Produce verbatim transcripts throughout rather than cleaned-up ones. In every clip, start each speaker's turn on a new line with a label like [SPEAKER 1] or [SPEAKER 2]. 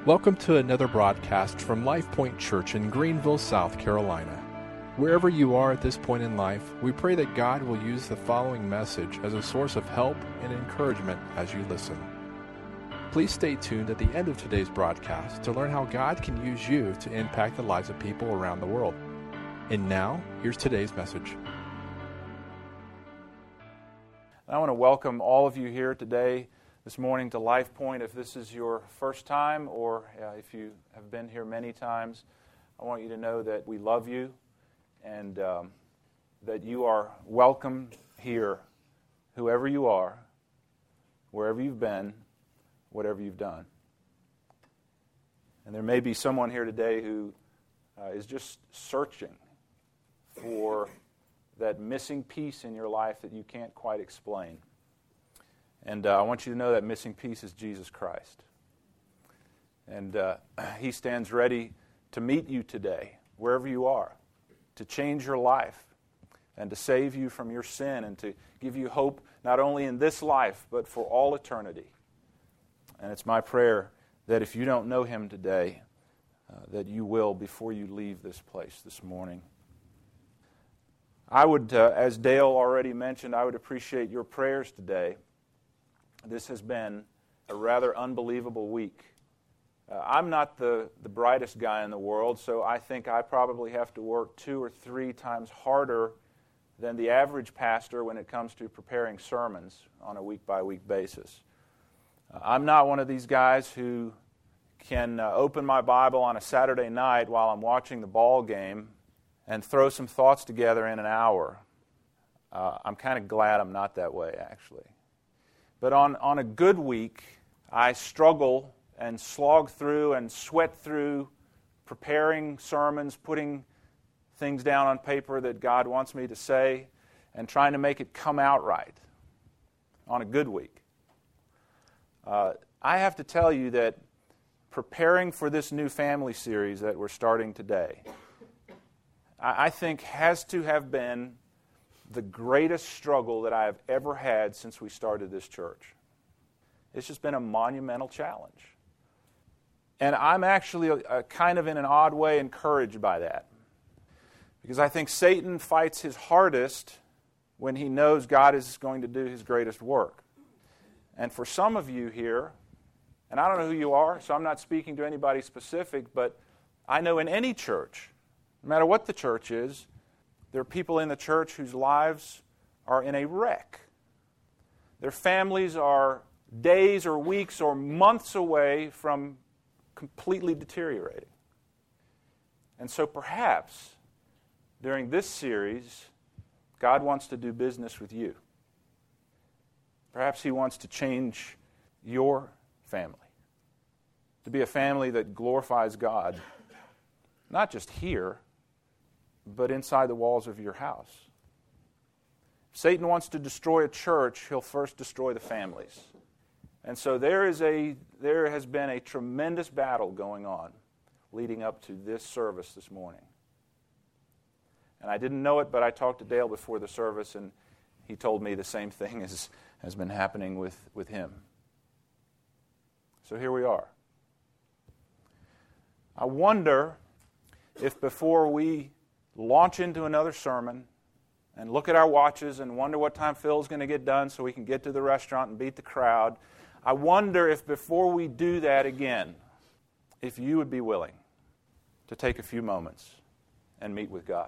[SPEAKER 1] Welcome to another broadcast from Life Point Church in Greenville, South Carolina. Wherever you are at this point in life, we pray that God will use the following message as a source of help and encouragement as you listen. Please stay tuned at the end of today's broadcast to learn how God can use you to impact the lives of people around the world. And now, here's today's message.
[SPEAKER 2] I want to welcome all of you here today, this morning, to Life Point. If this is your first time or uh, if you have been here many times, I want you to know that we love you and um, that you are welcome here, whoever you are, wherever you've been, whatever you've done. And there may be someone here today who uh, is just searching for that missing piece in your life that you can't quite explain. And uh, I want you to know that missing piece is Jesus Christ. And uh, He stands ready to meet you today, wherever you are, to change your life and to save you from your sin and to give you hope not only in this life but for all eternity. And it's my prayer that if you don't know Him today, uh, that you will before you leave this place this morning. I would, uh, as Dale already mentioned, I would appreciate your prayers today. This has been a rather unbelievable week. Uh, I'm not the, the brightest guy in the world, so I think I probably have to work two or three times harder than the average pastor when it comes to preparing sermons on a week-by-week basis. Uh, I'm not one of these guys who can uh, open my Bible on a Saturday night while I'm watching the ball game and throw some thoughts together in an hour. Uh, I'm kind of glad I'm not that way, actually. But on, on a good week, I struggle and slog through and sweat through preparing sermons, putting things down on paper that God wants me to say, and trying to make it come out right on a good week. Uh, I have to tell you that preparing for this new family series that we're starting today, I, I think has to have been the greatest struggle that I have ever had since we started this church. It's just been a monumental challenge. And I'm actually a, a kind of in an odd way encouraged by that. Because I think Satan fights his hardest when he knows God is going to do His greatest work. And for some of you here, and I don't know who you are, so I'm not speaking to anybody specific, but I know in any church, no matter what the church is, there are people in the church whose lives are in a wreck. Their families are days or weeks or months away from completely deteriorating. And so perhaps during this series, God wants to do business with you. Perhaps He wants to change your family to be a family that glorifies God, not just here, but inside the walls of your house. If Satan wants to destroy a church, he'll first destroy the families. And so there is a there has been a tremendous battle going on leading up to this service this morning. And I didn't know it, but I talked to Dale before the service, and he told me the same thing as has been happening with, with him. So here we are. I wonder if before we launch into another sermon and look at our watches and wonder what time Phil's going to get done so we can get to the restaurant and beat the crowd, I wonder if before we do that again, if you would be willing to take a few moments and meet with God.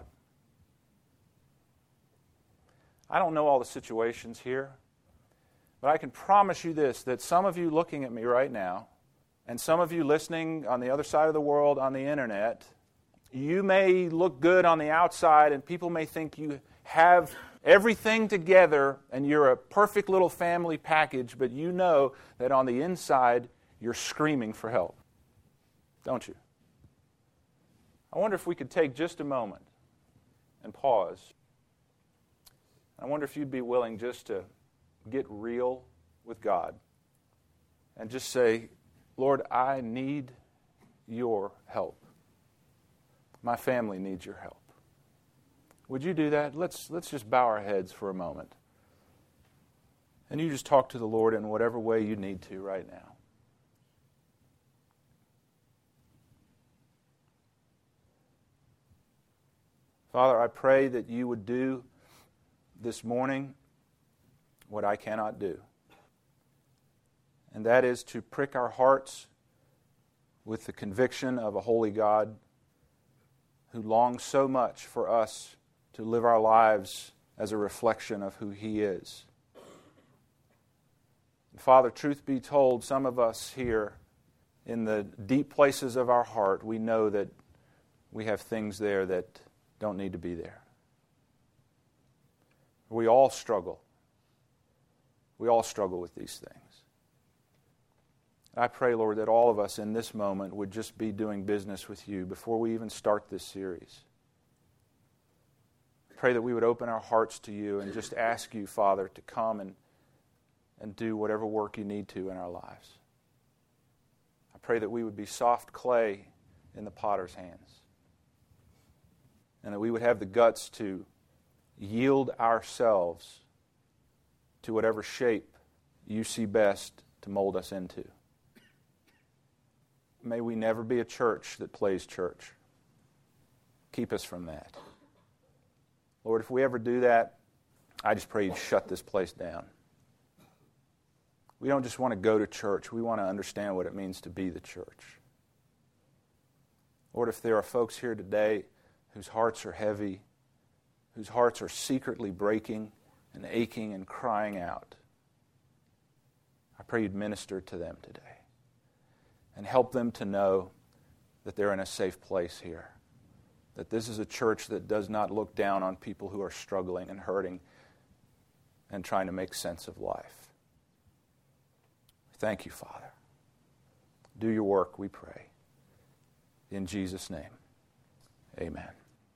[SPEAKER 2] I don't know all the situations here, but I can promise you this, that some of you looking at me right now, and some of you listening on the other side of the world on the internet, you may look good on the outside and people may think you have everything together and you're a perfect little family package, but you know that on the inside you're screaming for help. Don't you? I wonder if we could take just a moment and pause. I wonder if you'd be willing just to get real with God and just say, Lord, I need your help. My family needs your help. Would you do that? Let's let's just bow our heads for a moment. And you just talk to the Lord in whatever way you need to right now. Father, I pray that you would do this morning what I cannot do. And that is to prick our hearts with the conviction of a holy God who longs so much for us to live our lives as a reflection of who He is. And Father, truth be told, some of us here in the deep places of our heart, we know that we have things there that don't need to be there. We all struggle. We all struggle with these things. I pray, Lord, that all of us in this moment would just be doing business with you before we even start this series. Pray that we would open our hearts to you and just ask you, Father, to come and, and do whatever work you need to in our lives. I pray that we would be soft clay in the potter's hands, and that we would have the guts to yield ourselves to whatever shape you see best to mold us into. May we never be a church that plays church. Keep us from that. Lord, if we ever do that, I just pray you'd shut this place down. We don't just want to go to church. We want to understand what it means to be the church. Lord, if there are folks here today whose hearts are heavy, whose hearts are secretly breaking and aching and crying out, I pray you'd minister to them today and help them to know that they're in a safe place here, that this is a church that does not look down on people who are struggling and hurting and trying to make sense of life. Thank you, Father. Do your work, we pray. In Jesus' name, amen.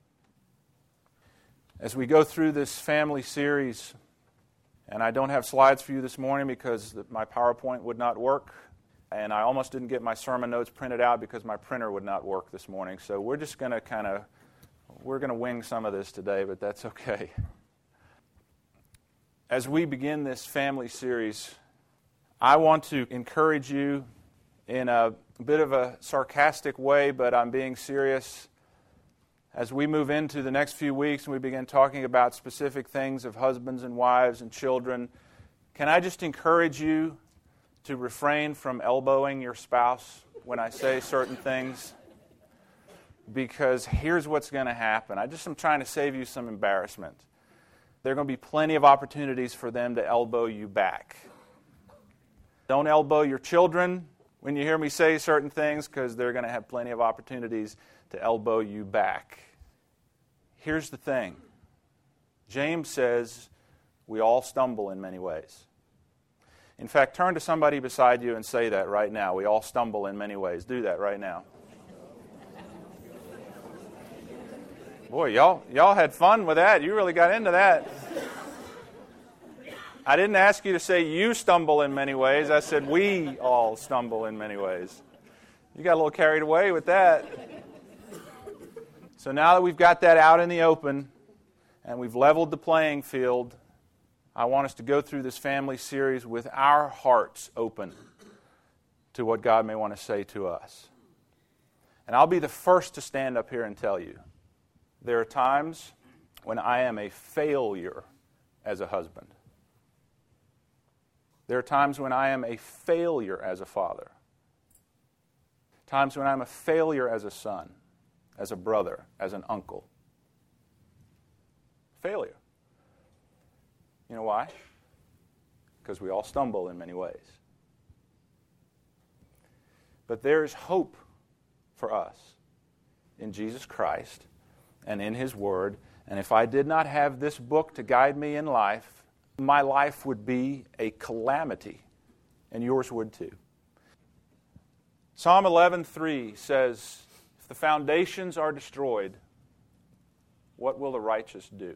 [SPEAKER 2] As we go through this family series, and I don't have slides for you this morning because my PowerPoint would not work, and I almost didn't get my sermon notes printed out because my printer would not work this morning. So we're just going to kind of, we're going to wing some of this today, but that's okay. As we begin this family series, I want to encourage you in a bit of a sarcastic way, but I'm being serious. As we move into the next few weeks and we begin talking about specific things of husbands and wives and children, can I just encourage you to refrain from elbowing your spouse when I say certain things? Because here's what's going to happen. I just am trying to save you some embarrassment. There are going to be plenty of opportunities for them to elbow you back. Don't elbow your children when you hear me say certain things, because they're going to have plenty of opportunities to elbow you back. Here's the thing. James says we all stumble in many ways. In fact, turn to somebody beside you and say that right now. We all stumble in many ways. Do that right now. Boy, y'all, y'all had fun with that. You really got into that. I didn't ask you to say you stumble in many ways. I said we all stumble in many ways. You got a little carried away with that. So now that we've got that out in the open and we've leveled the playing field, I want us to go through this family series with our hearts open to what God may want to say to us. And I'll be the first to stand up here and tell you, there are times when I am a failure as a husband. There are times when I am a failure as a father. Times when I'm a failure as a son, as a brother, as an uncle. Failure. You know why? Because we all stumble in many ways. But there's hope for us in Jesus Christ and in His Word. And if I did not have this book to guide me in life, my life would be a calamity, and yours would too. Psalm eleven three says, if the foundations are destroyed, what will the righteous do?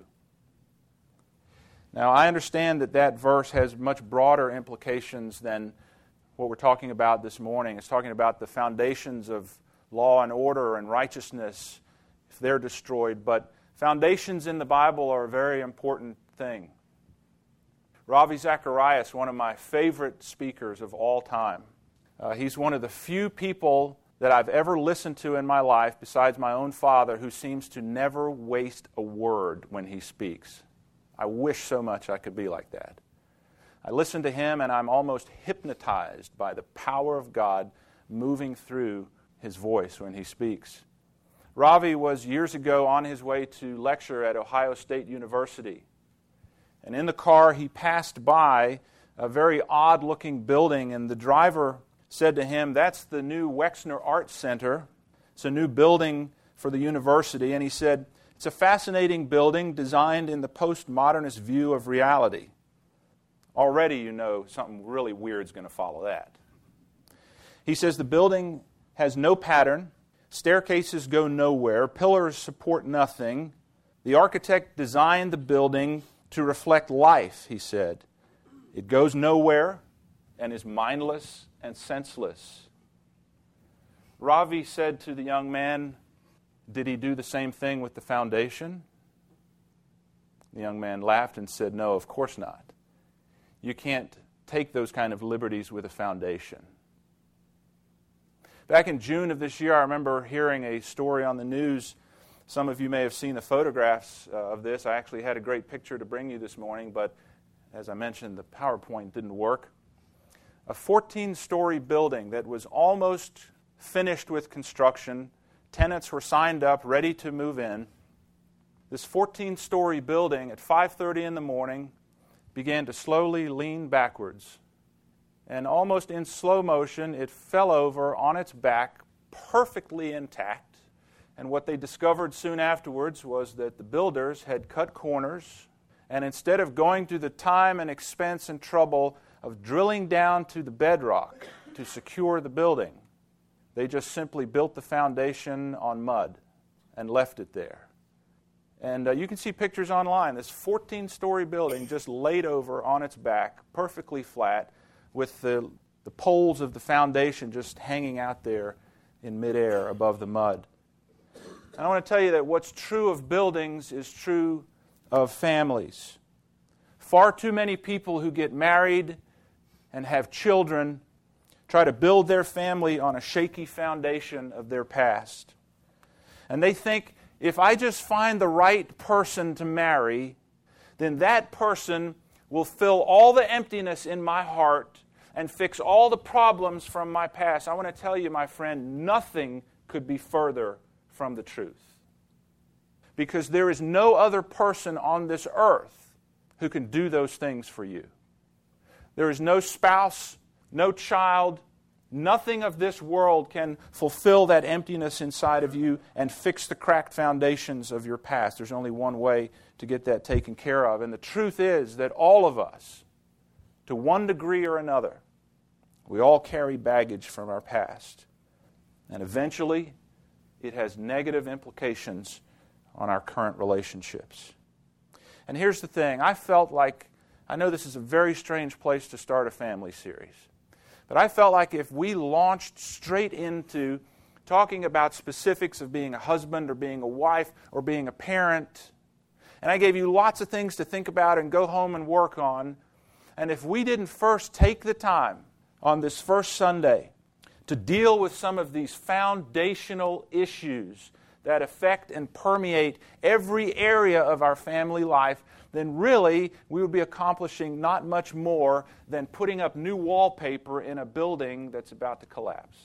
[SPEAKER 2] Now, I understand that that verse has much broader implications than what we're talking about this morning. It's talking about the foundations of law and order and righteousness, if they're destroyed. But foundations in the Bible are a very important thing. Ravi Zacharias, one of my favorite speakers of all time, uh, he's one of the few people that I've ever listened to in my life besides my own father, who seems to never waste a word when he speaks. I wish so much I could be like that. I listen to him and I'm almost hypnotized by the power of God moving through his voice when he speaks. Ravi was years ago on his way to lecture at Ohio State University. And in the car he passed by a very odd-looking building, and the driver said to him, "That's the new Wexner Art Center. It's a new building for the university." And he said, "It's a fascinating building designed in the postmodernist view of reality." Already you know something really weird is going to follow that. He says the building has no pattern, staircases go nowhere, pillars support nothing. The architect designed the building to reflect life, he said. It goes nowhere and is mindless and senseless. Ravi said to the young man, "Did he do the same thing with the foundation?" The young man laughed and said, "No, of course not. You can't take those kind of liberties with a foundation." Back in June of this year, I remember hearing a story on the news. Some of you may have seen the photographs uh, of this. I actually had a great picture to bring you this morning, but as I mentioned, the PowerPoint didn't work. A fourteen-story building that was almost finished with construction. Tenants were signed up, ready to move in. This fourteen-story building at five thirty in the morning began to slowly lean backwards. And almost in slow motion, it fell over on its back, perfectly intact. And what they discovered soon afterwards was that the builders had cut corners, and instead of going through the time and expense and trouble of drilling down to the bedrock to secure the building, they just simply built the foundation on mud and left it there. And uh, you can see pictures online. This fourteen-story building just laid over on its back, perfectly flat, with the, the poles of the foundation just hanging out there in midair above the mud. And I want to tell you that what's true of buildings is true of families. Far too many people who get married and have children try to build their family on a shaky foundation of their past. And they think, if I just find the right person to marry, then that person will fill all the emptiness in my heart and fix all the problems from my past. I want to tell you, my friend, nothing could be further from the truth. Because there is no other person on this earth who can do those things for you. There is no spouse, no child, nothing of this world can fulfill that emptiness inside of you and fix the cracked foundations of your past. There's only one way to get that taken care of. And the truth is that all of us, to one degree or another, we all carry baggage from our past. And eventually, it has negative implications on our current relationships. And here's the thing. I felt like, I know this is a very strange place to start a family series, but I felt like if we launched straight into talking about specifics of being a husband or being a wife or being a parent, and I gave you lots of things to think about and go home and work on, and if we didn't first take the time on this first Sunday to deal with some of these foundational issues that affect and permeate every area of our family life, then really we would be accomplishing not much more than putting up new wallpaper in a building that's about to collapse.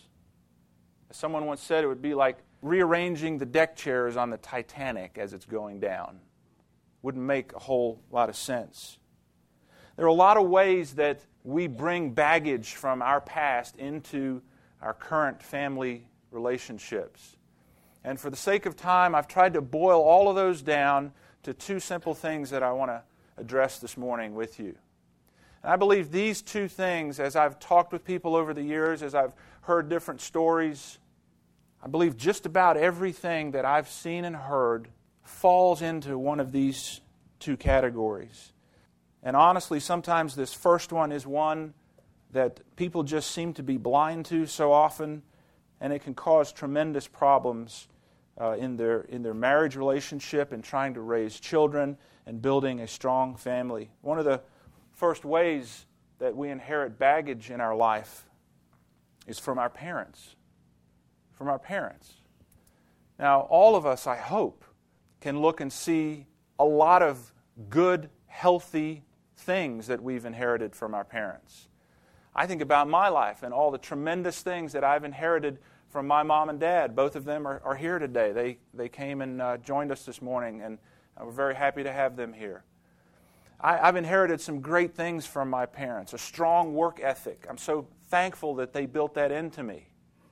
[SPEAKER 2] As someone once said, it would be like rearranging the deck chairs on the Titanic as it's going down. Wouldn't make a whole lot of sense. There are a lot of ways that we bring baggage from our past into our current family relationships. And for the sake of time, I've tried to boil all of those down to two simple things that I want to address this morning with you. And I believe these two things, as I've talked with people over the years, as I've heard different stories, I believe just about everything that I've seen and heard falls into one of these two categories. And honestly, sometimes this first one is one that people just seem to be blind to so often, and it can cause tremendous problems uh, in their in their marriage relationship and trying to raise children and building a strong family. One of the first ways that we inherit baggage in our life is from our parents. from our parents. Now, all of us, I hope, can look and see a lot of good, healthy things that we've inherited from our parents. I think about my life and all the tremendous things that I've inherited from my mom and dad. Both of them are, are here today. They, they came and uh, joined us this morning, and we're very happy to have them here. I, I've inherited some great things from my parents, a strong work ethic. I'm so thankful that they built that into me.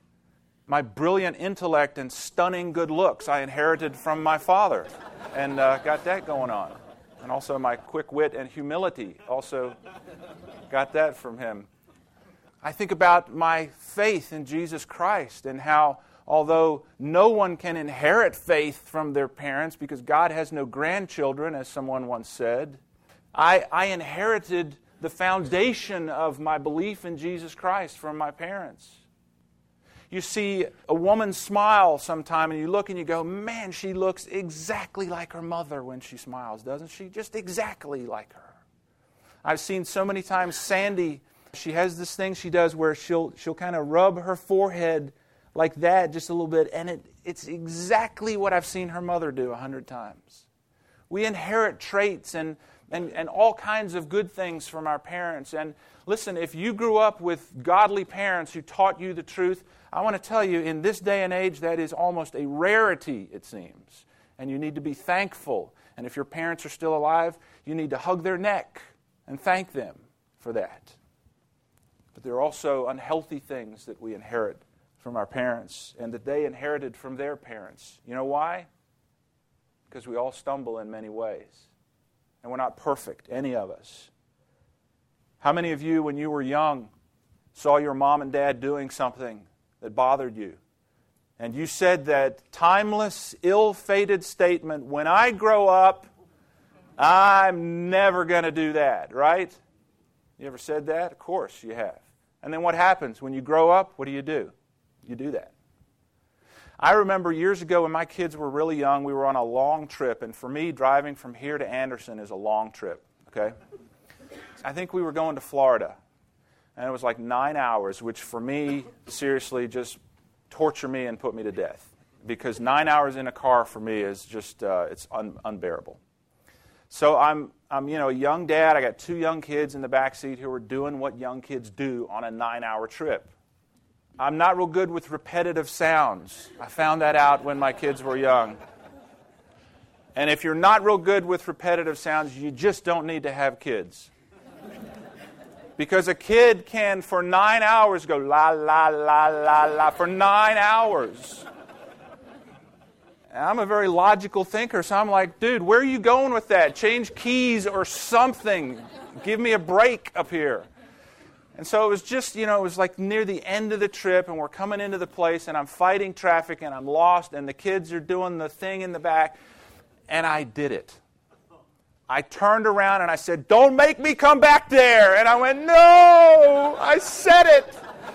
[SPEAKER 2] My brilliant intellect and stunning good looks I inherited from my father, and uh, got that going on. And also my quick wit and humility, also got that from him. I think about my faith in Jesus Christ and how, although no one can inherit faith from their parents because God has no grandchildren, as someone once said, I, I inherited the foundation of my belief in Jesus Christ from my parents. You see a woman smile sometime and you look and you go, man, she looks exactly like her mother when she smiles, doesn't she? Just exactly like her. I've seen so many times Sandy, she has this thing she does where she'll she'll kind of rub her forehead like that just a little bit, and it, it's exactly what I've seen her mother do a hundred times. We inherit traits and, and, and all kinds of good things from our parents. And listen, if you grew up with godly parents who taught you the truth, I want to tell you, in this day and age, that is almost a rarity, it seems. And you need to be thankful. And if your parents are still alive, you need to hug their neck and thank them for that. But there are also unhealthy things that we inherit from our parents and that they inherited from their parents. You know why? Because we all stumble in many ways. And we're not perfect, any of us. How many of you, when you were young, saw your mom and dad doing something that bothered you? And you said that timeless, ill-fated statement, when I grow up, I'm never going to do that, right? You ever said that? Of course you have. And then what happens? When you grow up, what do you do? You do that. I remember years ago when my kids were really young, we were on a long trip. And for me, driving from here to Anderson is a long trip, okay? I think we were going to Florida. And it was like nine hours, which for me, seriously, just torture me and put me to death. Because nine hours in a car for me is just, uh, it's un- unbearable. So I'm, I'm, you know, a young dad. I got two young kids in the back seat who are doing what young kids do on a nine-hour trip. I'm not real good with repetitive sounds. I found that out when my kids were young. And if you're not real good with repetitive sounds, you just don't need to have kids. Because a kid can, for nine hours, go la, la, la, la, la, for nine hours. And I'm a very logical thinker, so I'm like, dude, where are you going with that? Change keys or something. Give me a break up here. And so it was just, you know, it was like near the end of the trip, and we're coming into the place, and I'm fighting traffic, and I'm lost, and the kids are doing the thing in the back, and I did it. I turned around, and I said, don't make me come back there. And I went, no, I said it.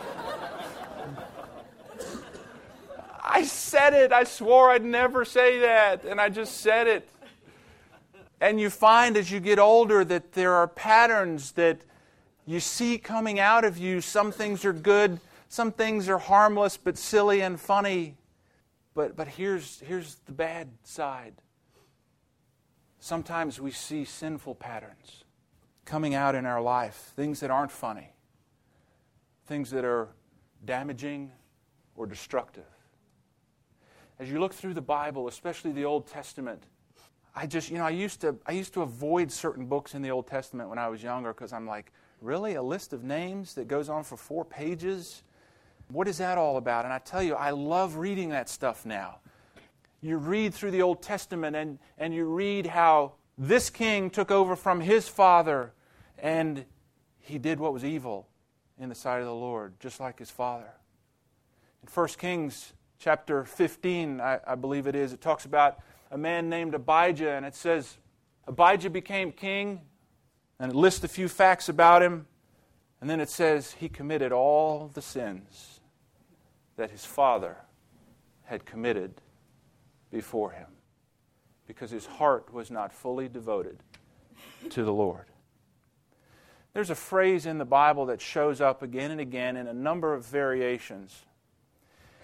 [SPEAKER 2] I said it. I swore I'd never say that, and I just said it. And you find as you get older that there are patterns that you see coming out of you. Some things are good, some things are harmless but silly and funny. But but here's here's the bad side. Sometimes we see sinful patterns coming out in our life, things that aren't funny, things that are damaging or destructive. As you look through the Bible, especially the Old Testament, I just, you know, I used to I used to avoid certain books in the Old Testament when I was younger because I'm like, really? A list of names that goes on for four pages? What is that all about? And I tell you, I love reading that stuff now. You read through the Old Testament and, and you read how this king took over from his father and he did what was evil in the sight of the Lord, just like his father. In First Kings chapter fifteen, I, I believe it is, it talks about a man named Abijah, and it says, Abijah became king. And it lists a few facts about him. And then it says he committed all the sins that his father had committed before him. Because his heart was not fully devoted to the Lord. There's a phrase in the Bible that shows up again and again in a number of variations.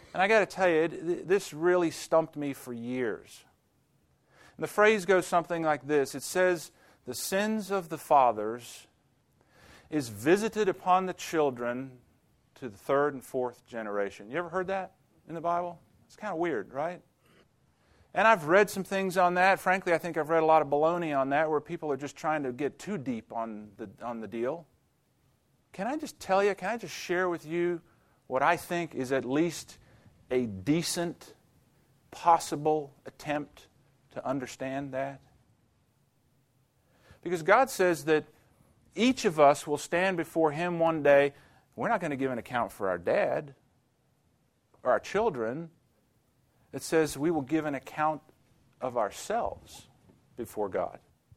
[SPEAKER 2] And I got to tell you, it, this really stumped me for years. And the phrase goes something like this. It says, the sins of the fathers is visited upon the children to the third and fourth generation. You ever heard that in the Bible? It's kind of weird, right? And I've read some things on that. Frankly, I think I've read a lot of baloney on that where people are just trying to get too deep on the on the deal. Can I just tell you, can I just share with you what I think is at least a decent, possible attempt to understand that? Because God says that each of us will stand before Him one day. We're not going to give an account for our dad or our children. It says we will give an account of ourselves before God.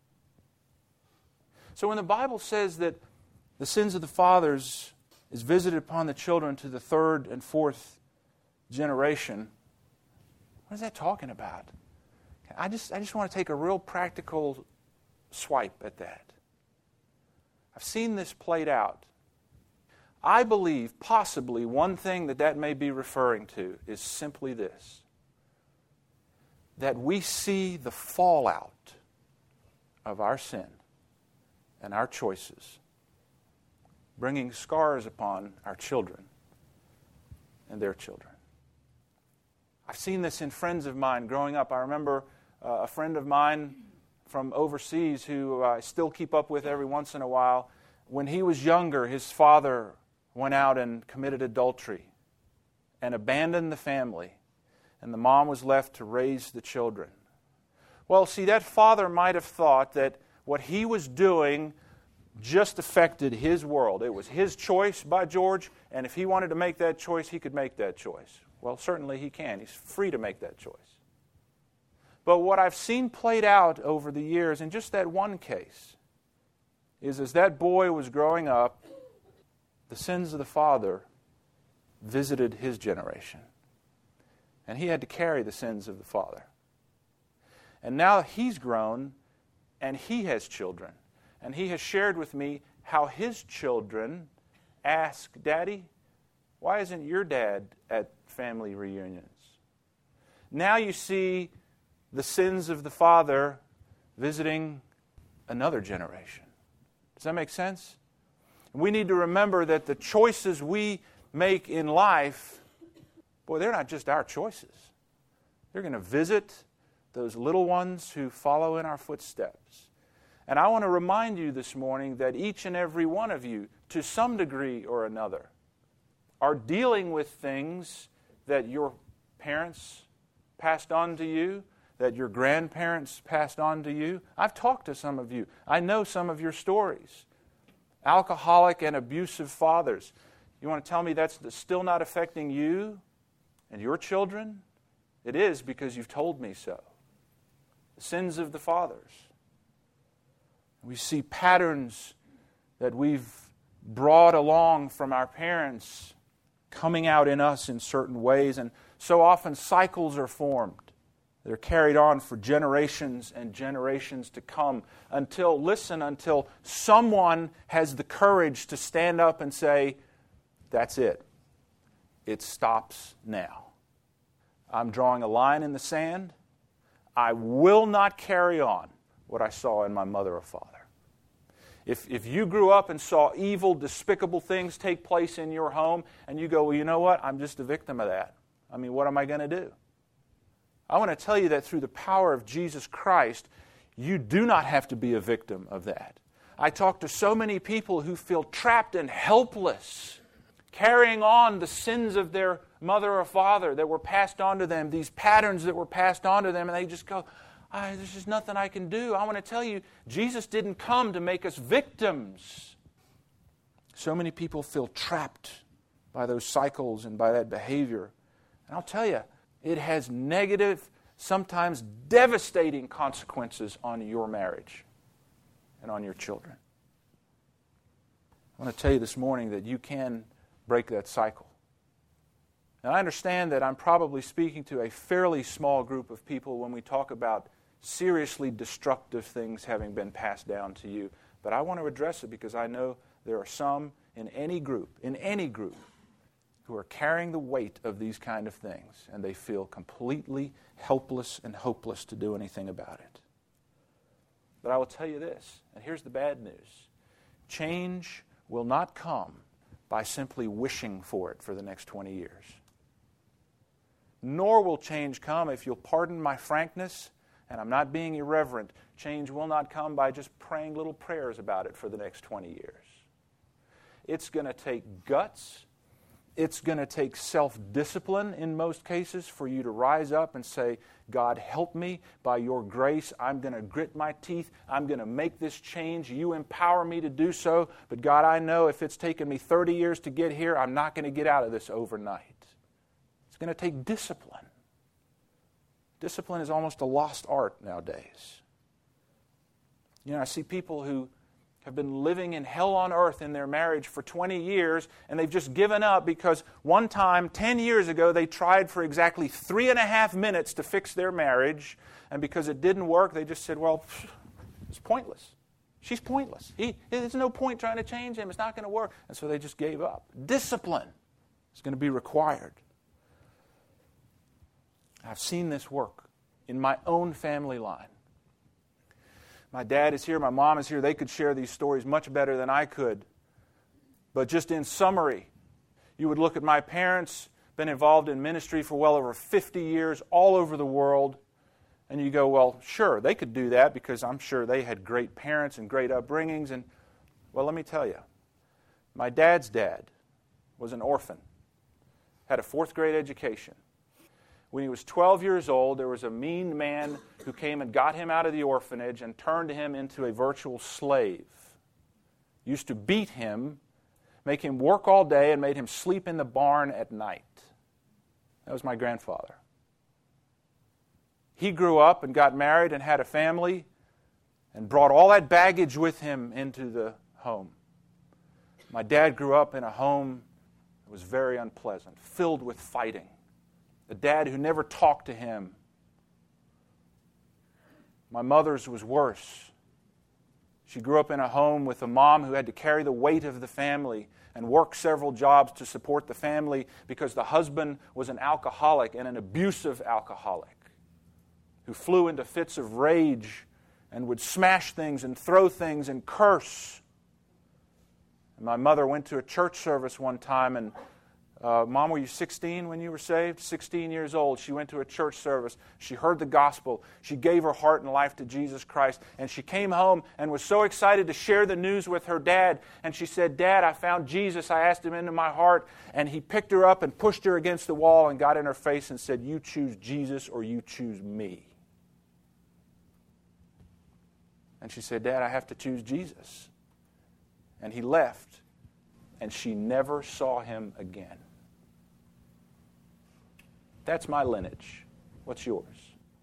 [SPEAKER 2] So when the Bible says that the sins of the fathers is visited upon the children to the third and fourth generation, what is that talking about? I just, I just want to take a real practical swipe at that. I've seen this played out. I believe possibly one thing that that may be referring to is simply this: that we see the fallout of our sin and our choices bringing scars upon our children and their children. I've seen this in friends of mine growing up. I remember uh, a friend of mine from overseas who I still keep up with every once in a while. When he was younger, his father went out and committed adultery and abandoned the family, and the mom was left to raise the children. Well, see, that father might have thought that what he was doing just affected his world. It was his choice, by George, and if he wanted to make that choice, he could make that choice. Well, certainly he can. He's free to make that choice. But what I've seen played out over the years in just that one case is as that boy was growing up, the sins of the father visited his generation. And he had to carry the sins of the father. And now he's grown, and he has children. And he has shared with me how his children ask, Daddy, why isn't your dad at family reunions? Now you see the sins of the father visiting another generation. Does that make sense? We need to remember that the choices we make in life, boy, they're not just our choices. They're going to visit those little ones who follow in our footsteps. And I want to remind you this morning that each and every one of you, to some degree or another, are dealing with things that your parents passed on to you, that your grandparents passed on to you. I've talked to some of you. I know some of your stories. Alcoholic and abusive fathers. You want to tell me that's still not affecting you and your children? It is, because you've told me so. The sins of the fathers. We see patterns that we've brought along from our parents coming out in us in certain ways, and so often cycles are formed. They're carried on for generations and generations to come until, listen, until someone has the courage to stand up and say, that's it. It stops now. I'm drawing a line in the sand. I will not carry on what I saw in my mother or father. If, if you grew up and saw evil, despicable things take place in your home, and you go, well, you know what? I'm just a victim of that. I mean, what am I going to do? I want to tell you that through the power of Jesus Christ, you do not have to be a victim of that. I talk to so many people who feel trapped and helpless, carrying on the sins of their mother or father that were passed on to them, these patterns that were passed on to them, and they just go, I, there's just nothing I can do. I want to tell you, Jesus didn't come to make us victims. So many people feel trapped by those cycles and by that behavior. And I'll tell you, it has negative, sometimes devastating consequences on your marriage and on your children. I want to tell you this morning that you can break that cycle. And I understand that I'm probably speaking to a fairly small group of people when we talk about seriously destructive things having been passed down to you. But I want to address it because I know there are some in any group, in any group, who are carrying the weight of these kind of things, and they feel completely helpless and hopeless to do anything about it. But I will tell you this, and here's the bad news. Change will not come by simply wishing for it for the next twenty years. Nor will change come, if you'll pardon my frankness, and I'm not being irreverent, change will not come by just praying little prayers about it for the next twenty years. It's going to take guts. It's going to take self-discipline in most cases for you to rise up and say, God, help me by your grace. I'm going to grit my teeth. I'm going to make this change. You empower me to do so. But God, I know if it's taken me thirty years to get here, I'm not going to get out of this overnight. It's going to take discipline. Discipline is almost a lost art nowadays. You know, I see people who have been living in hell on earth in their marriage for twenty years, and they've just given up because one time, ten years ago, they tried for exactly three and a half minutes to fix their marriage, and because it didn't work, they just said, well, it's pointless. She's pointless. He, there's no point trying to change him. It's not going to work. And so they just gave up. Discipline is going to be required. I've seen this work in my own family line. My dad is here, my mom is here. They could share these stories much better than I could. But just in summary, you would look at my parents, been involved in ministry for well over fifty years all over the world, and you go, well, sure, they could do that because I'm sure they had great parents and great upbringings. And well, let me tell you, my dad's dad was an orphan, had a fourth grade education. When he was twelve years old, there was a mean man who came and got him out of the orphanage and turned him into a virtual slave. Used to beat him, make him work all day, and made him sleep in the barn at night. That was my grandfather. He grew up and got married and had a family and brought all that baggage with him into the home. My dad grew up in a home that was very unpleasant, filled with fighting. A dad who never talked to him. My mother's was worse. She grew up in a home with a mom who had to carry the weight of the family and work several jobs to support the family because the husband was an alcoholic and an abusive alcoholic who flew into fits of rage and would smash things and throw things and curse. And my mother went to a church service one time and Uh, Mom, were you sixteen when you were saved? sixteen years old. She went to a church service. She heard the gospel. She gave her heart and life to Jesus Christ. And she came home and was so excited to share the news with her dad. And she said, Dad, I found Jesus. I asked him into my heart. And he picked her up and pushed her against the wall and got in her face and said, you choose Jesus or you choose me. And she said, Dad, I have to choose Jesus. And he left. And she never saw him again. That's my lineage. What's yours?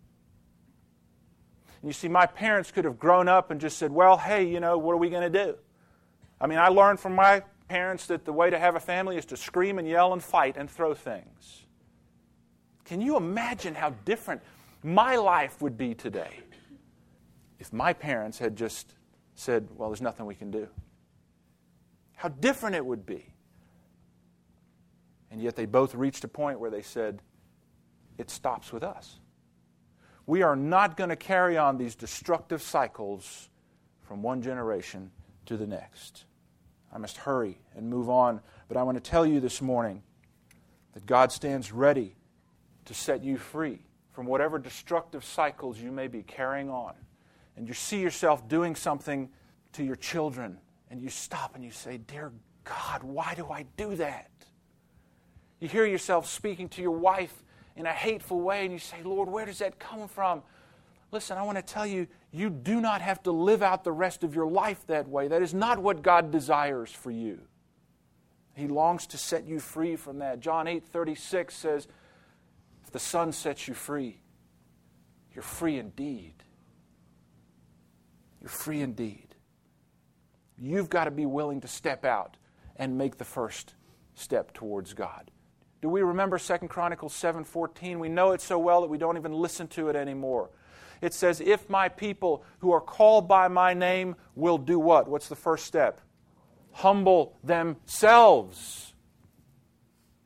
[SPEAKER 2] And you see, my parents could have grown up and just said, well, hey, you know, what are we going to do? I mean, I learned from my parents that the way to have a family is to scream and yell and fight and throw things. Can you imagine how different my life would be today if my parents had just said, well, there's nothing we can do? How different it would be. And yet they both reached a point where they said, it stops with us. We are not going to carry on these destructive cycles from one generation to the next. I must hurry and move on, but I want to tell you this morning that God stands ready to set you free from whatever destructive cycles you may be carrying on. And you see yourself doing something to your children, and you stop and you say, dear God, why do I do that? You hear yourself speaking to your wife in a hateful way, and you say, Lord, where does that come from? Listen, I want to tell you, you do not have to live out the rest of your life that way. That is not what God desires for you. He longs to set you free from that. John eight thirty-six says, if the Son sets you free, you're free indeed. You're free indeed. You've got to be willing to step out and make the first step towards God. Do we remember Second Chronicles seven fourteen? We know it so well that we don't even listen to it anymore. It says, if my people who are called by my name will do what? What's the first step? Humble themselves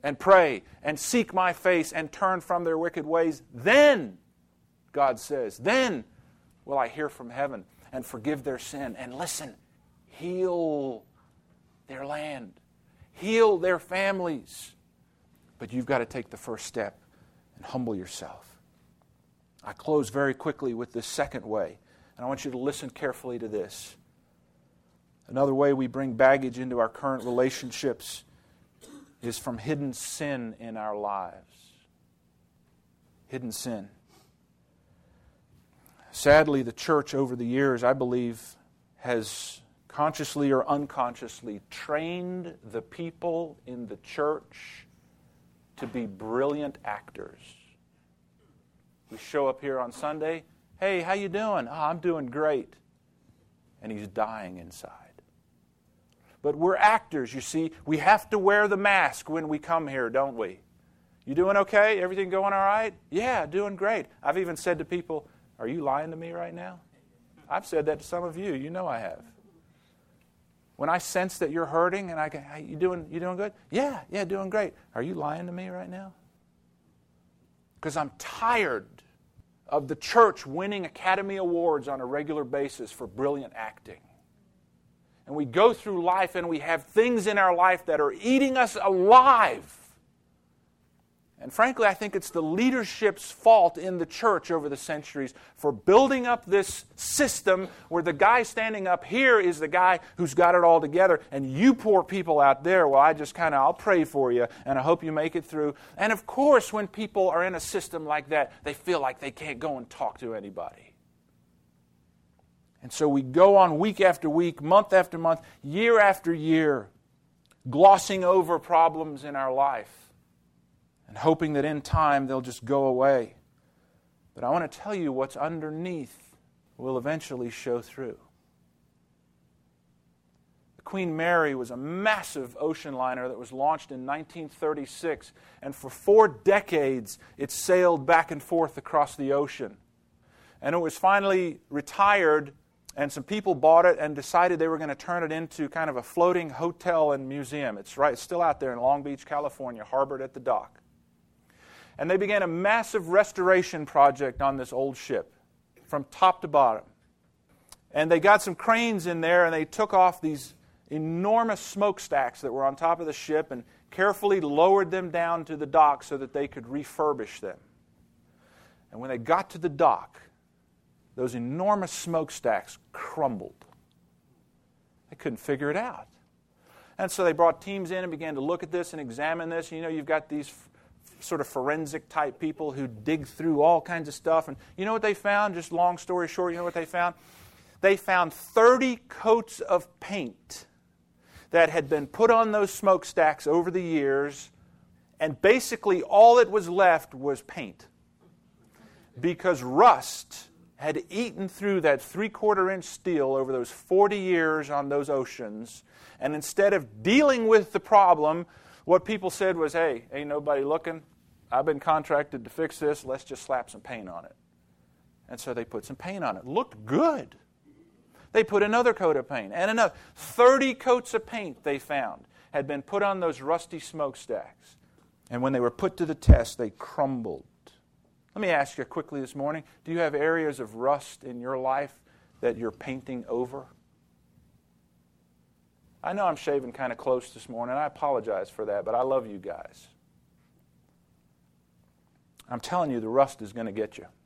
[SPEAKER 2] and pray and seek my face and turn from their wicked ways, then, God says, then will I hear from heaven and forgive their sin. And listen, heal their land. Heal their families. But you've got to take the first step and humble yourself. I close very quickly with this second way. And I want you to listen carefully to this. Another way we bring baggage into our current relationships is from hidden sin in our lives. Hidden sin. Sadly, the church over the years, I believe, has consciously or unconsciously trained the people in the church to be brilliant actors. We show up here on Sunday, hey, how you doing? Oh, I'm doing great. And he's dying inside. But we're actors, you see. We have to wear the mask when we come here, don't we? You doing okay? Everything going all right? Yeah, doing great. I've even said to people, are you lying to me right now? I've said that to some of you. You know I have. When I sense that you're hurting and I go, hey, you doing, you doing good? Yeah, yeah, doing great. Are you lying to me right now? Because I'm tired of the church winning Academy Awards on a regular basis for brilliant acting. And we go through life and we have things in our life that are eating us alive. And frankly, I think it's the leadership's fault in the church over the centuries for building up this system where the guy standing up here is the guy who's got it all together, and you poor people out there, well, I just kind of, I'll pray for you, and I hope you make it through. And of course, when people are in a system like that, they feel like they can't go and talk to anybody. And so we go on week after week, month after month, year after year, glossing over problems in our life and hoping that in time they'll just go away. But I want to tell you what's underneath will eventually show through. The Queen Mary was a massive ocean liner that was launched in nineteen thirty-six, and for four decades it sailed back and forth across the ocean. And it was finally retired, and some people bought it and decided they were going to turn it into kind of a floating hotel and museum. It's right, it's still out there in Long Beach, California, harbored at the dock. And they began a massive restoration project on this old ship from top to bottom. And they got some cranes in there and they took off these enormous smokestacks that were on top of the ship and carefully lowered them down to the dock so that they could refurbish them. And when they got to the dock, those enormous smokestacks crumbled. They couldn't figure it out. And so they brought teams in and began to look at this and examine this. You know, you've got these f- sort of forensic type people who dig through all kinds of stuff. And you know what they found? Just long story short, you know what they found? They found thirty coats of paint that had been put on those smokestacks over the years, and basically all that was left was paint. Because rust had eaten through that three-quarter inch steel over those forty years on those oceans, and instead of dealing with the problem, what people said was, hey, ain't nobody looking. I've been contracted to fix this. Let's just slap some paint on it. And so they put some paint on it. Looked good. They put another coat of paint and another. thirty coats of paint they found had been put on those rusty smokestacks. And when they were put to the test, they crumbled. Let me ask you quickly this morning, do you have areas of rust in your life that you're painting over? I know I'm shaving kind of close this morning. I apologize for that, but I love you guys. I'm telling you, the rust is going to get you.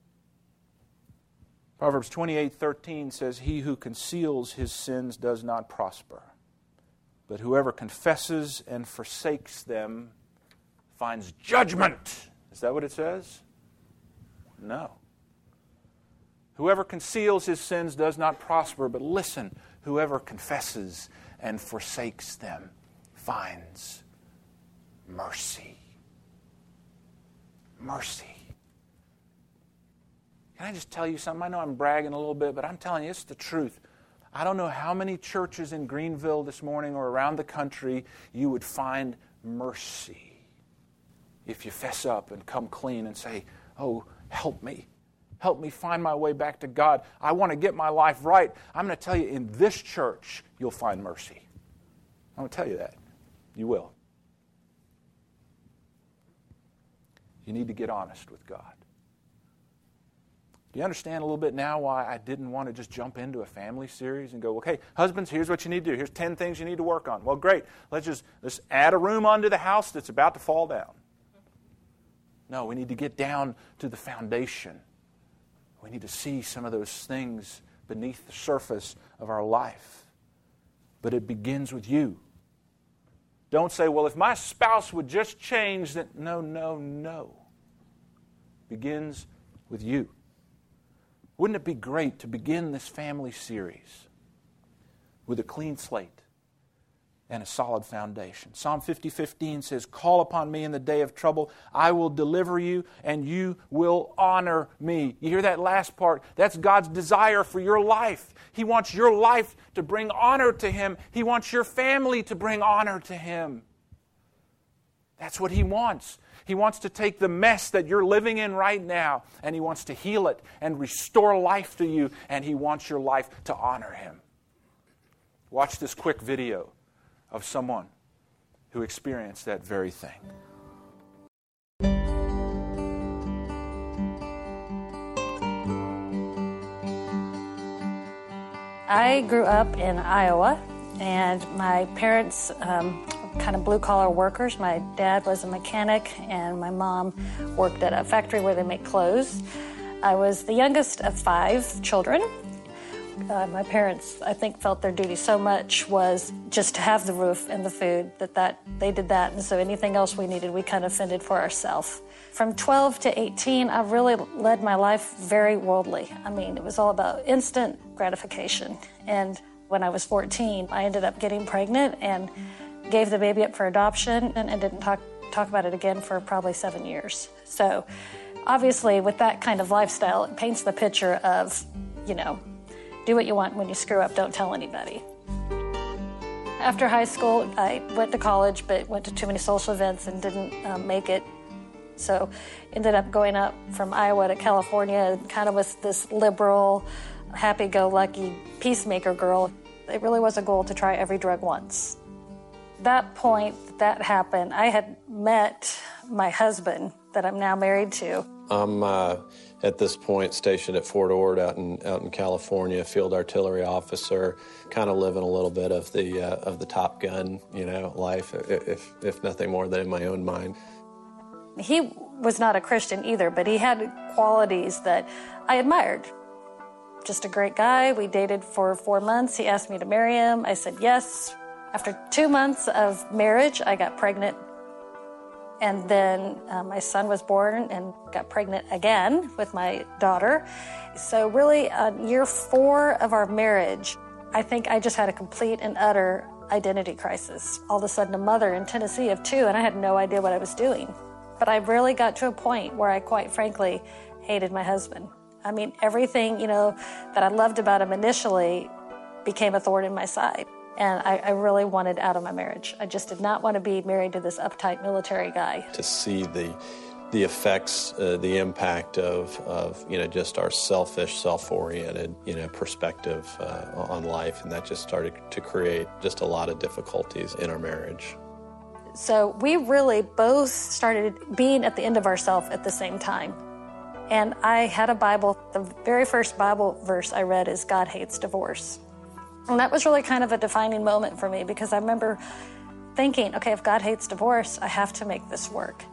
[SPEAKER 2] Proverbs twenty-eight thirteen says, he who conceals his sins does not prosper, but whoever confesses and forsakes them finds judgment. Is that what it says? No. Whoever conceals his sins does not prosper, but listen, whoever confesses and forsakes them finds mercy. Mercy. Can I just tell you something? I know I'm bragging a little bit, but I'm telling you, it's the truth. I don't know how many churches in Greenville this morning or around the country you would find mercy if you fess up and come clean and say, oh, help me. Help me find my way back to God. I want to get my life right. I'm going to tell you, in this church, you'll find mercy. I'm going to tell you that. You will. You need to get honest with God. Do you understand a little bit now why I didn't want to just jump into a family series and go, okay, husbands, here's what you need to do. Here's ten things you need to work on. Well, great. Let's just let's add a room onto the house that's about to fall down. No, we need to get down to the foundation. We need to see some of those things beneath the surface of our life. But it begins with you. Don't say, well, if my spouse would just change, that. No, no, no. It begins with you. Wouldn't it be great to begin this family series with a clean slate and a solid foundation? Psalm fifty fifteen says, call upon me in the day of trouble. I will deliver you and you will honor me. You hear that last part? That's God's desire for your life. He wants your life to bring honor to Him. He wants your family to bring honor to Him. That's what He wants. He wants to take the mess that you're living in right now, and He wants to heal it and restore life to you, and He wants your life to honor Him. Watch this quick video of someone who experienced that very thing.
[SPEAKER 3] I grew up in Iowa, and my parents um, kind of blue-collar workers. My dad was a mechanic, and my mom worked at a factory where they make clothes. I was the youngest of five children. Uh, my parents, I think, felt their duty so much was just to have the roof and the food that, that they did that, and so anything else we needed, we kind of fended for ourselves. From twelve to eighteen, I really led my life very worldly. I mean, it was all about instant gratification. And when I was fourteen, I ended up getting pregnant and gave the baby up for adoption and, and didn't talk talk about it again for probably seven years. So obviously with that kind of lifestyle, it paints the picture of, you know, do what you want. When you screw up, don't tell anybody. After high school, I went to college, but went to too many social events and didn't um, make it. So ended up going up from Iowa to California and kind of was this liberal, happy-go-lucky peacemaker girl. It really was a goal to try every drug once. That point that happened, I had met my husband that I'm now married to.
[SPEAKER 4] I'm uh, at this point stationed at Fort Ord out in out in California, field artillery officer, kind of living a little bit of the uh, of the Top Gun, you know, life, if if nothing more than in my own mind.
[SPEAKER 3] He was not a Christian either, but he had qualities that I admired. Just a great guy. We dated for four months. He asked me to marry him. I said yes. After two months of marriage, I got pregnant. And then uh, my son was born and got pregnant again with my daughter. So really, on year four of our marriage, I think I just had a complete and utter identity crisis. All of a sudden, a mother in Tennessee of two, and I had no idea what I was doing. But I really got to a point where I, quite frankly, hated my husband. I mean, everything, you know, that I loved about him initially became a thorn in my side. And I, I really wanted out of my marriage. I just did not want to be married to this uptight military guy.
[SPEAKER 4] To see the the effects, uh, the impact of, of, you know, just our selfish, self-oriented, you know, perspective uh, on life, and that just started to create just a lot of difficulties in our marriage.
[SPEAKER 3] So we really both started being at the end of ourselves at the same time. And I had a Bible. The very first Bible verse I read is God hates divorce. And that was really kind of a defining moment for me, because I remember thinking, okay, if God hates divorce, I have to make this work.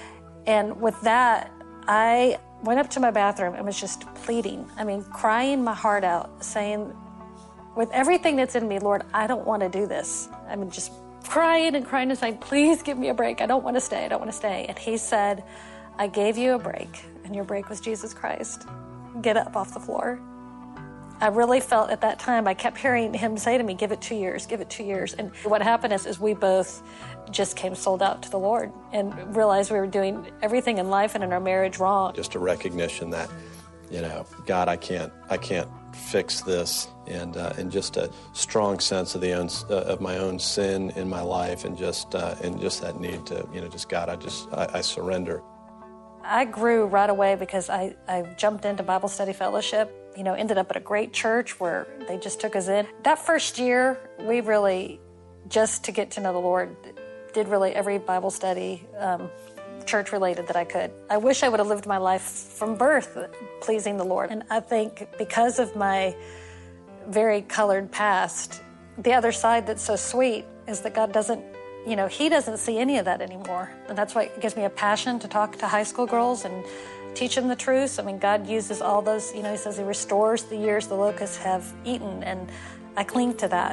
[SPEAKER 3] And with that, I went up to my bathroom and was just pleading. I mean, crying my heart out, saying, with everything that's in me, Lord, I don't want to do this. I mean, just crying and crying and saying, please give me a break. I don't want to stay. I don't want to stay. And he said, I gave you a break, and your break was Jesus Christ. Get up off the floor. I really felt at that time, I kept hearing him say to me, give it two years, give it two years. And what happened is, is we both just came sold out to the Lord and realized we were doing everything in life and in our marriage wrong.
[SPEAKER 4] Just a recognition that, you know, God, I can't, I can't fix this, and uh, and just a strong sense of the own, uh, of my own sin in my life, and just uh, and just that need to, you know, just God, I just I, I surrender.
[SPEAKER 3] I grew right away because I, I jumped into Bible study fellowship, you know, ended up at a great church where they just took us in. That first year, we really, just to get to know the Lord, did really every Bible study, um, church related that I could. I wish I would have lived my life from birth pleasing the Lord. And I think because of my very colored past, the other side that's so sweet is that God doesn't, you know, He doesn't see any of that anymore. And that's why it gives me a passion to talk to high school girls and teach them the truth. I mean, God uses all those, you know, He says He restores the years the locusts have eaten, and I cling to that.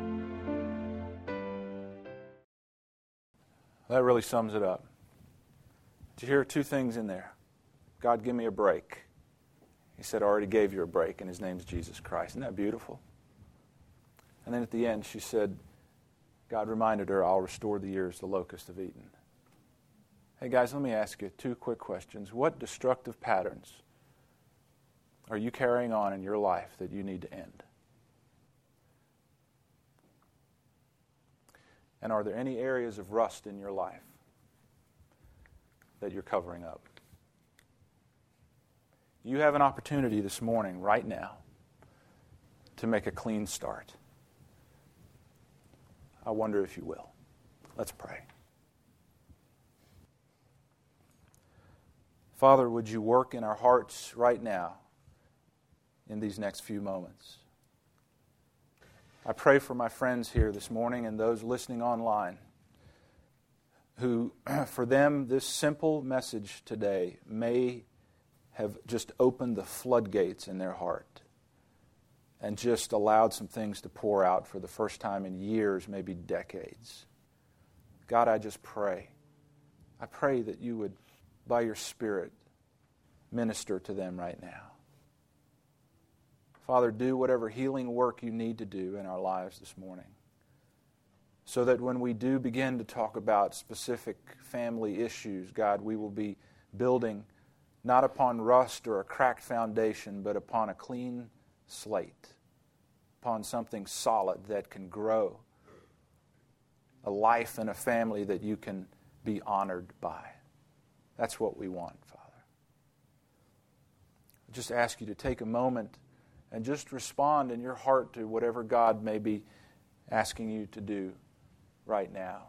[SPEAKER 2] That really sums it up. Did you hear two things in there? God, give me a break. He said, I already gave you a break, and His name's Jesus Christ. Isn't that beautiful? And then at the end, she said, God reminded her, I'll restore the years the locusts have eaten. Hey guys, let me ask you two quick questions. What destructive patterns are you carrying on in your life that you need to end? And are there any areas of rust in your life that you're covering up? You have an opportunity this morning, right now, to make a clean start. I wonder if you will. Let's pray. Father, would you work in our hearts right now in these next few moments? I pray for my friends here this morning and those listening online who, for them, this simple message today may have just opened the floodgates in their heart and just allowed some things to pour out for the first time in years, maybe decades. God, I just pray. I pray that you would, by your Spirit, minister to them right now. Father, do whatever healing work you need to do in our lives this morning, so that when we do begin to talk about specific family issues, God, we will be building not upon rust or a cracked foundation, but upon a clean slate, upon something solid that can grow, a life and a family that you can be honored by. That's what we want, Father. I just ask you to take a moment and just respond in your heart to whatever God may be asking you to do right now.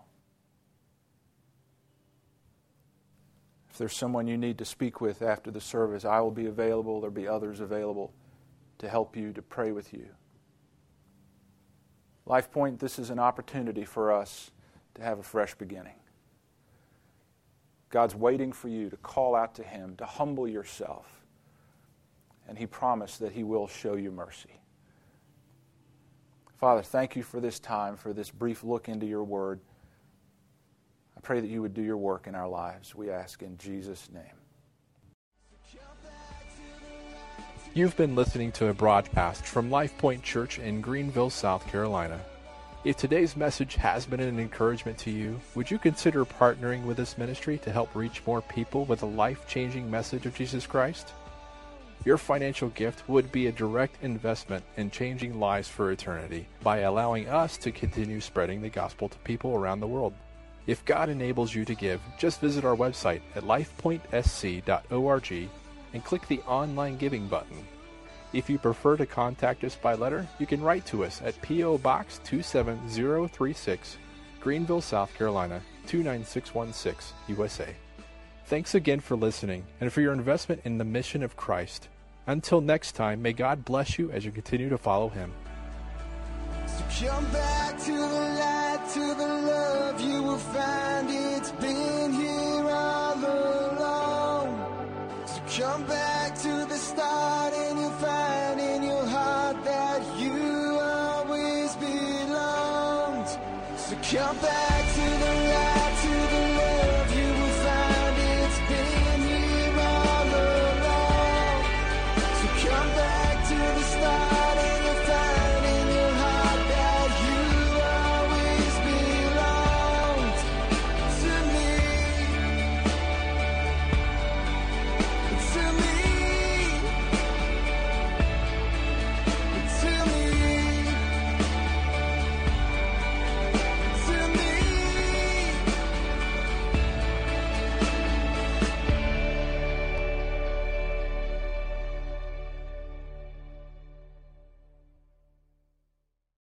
[SPEAKER 2] If there's someone you need to speak with after the service, I will be available. There'll be others available to help you, to pray with you. Life Point, this is an opportunity for us to have a fresh beginning. God's waiting for you to call out to Him, to humble yourself. And He promised that He will show you mercy. Father, thank you for this time, for this brief look into your word. I pray that you would do your work in our lives. We ask in Jesus' name.
[SPEAKER 1] You've been listening to a broadcast from Life Point Church in Greenville, South Carolina. If today's message has been an encouragement to you, would you consider partnering with this ministry to help reach more people with a life-changing message of Jesus Christ? Your financial gift would be a direct investment in changing lives for eternity by allowing us to continue spreading the gospel to people around the world. If God enables you to give, just visit our website at life point s c dot org and click the online giving button. If you prefer to contact us by letter, you can write to us at P O Box two seven zero three six, Greenville, South Carolina two nine six one six, U S A. Thanks again for listening and for your investment in the mission of Christ. Until next time, may God bless you as you continue to follow Him.
[SPEAKER 5] So come back to the light, to the love, you will find it's been here all along. So come back to the start and you'll find in your heart that you always belonged. So come back to the